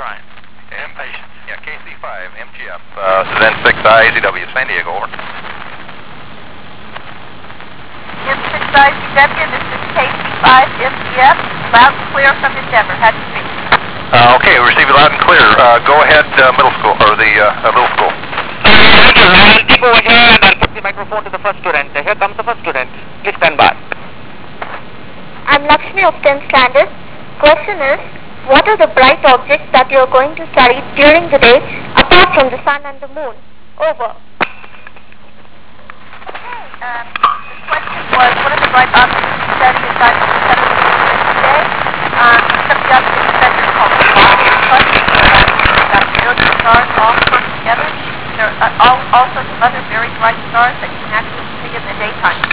trying. Impatient. Yeah, KC5, MGF. This is N6IZW, San Diego, over. M6IZW, this is KC5, MGF, loud and clear from Endeavor. How do you speak? Okay, we receive you loud and clear. Go ahead, middle school, or the middle school. Thank you. I'll take over here and I'll put the microphone to the first student. Here comes the first student. Please stand by. I'm Lakshmi of 10th standard. Question is, what are the bright objects that you are going to study during the day apart from the sun and the moon? Over. Okay, the question was, what are the bright objects to study aside from the sun and the moon during the day? Some of the objects that are called stars. You've got millions of stars all put together. There are also some other very bright stars that you can actually see in the daytime.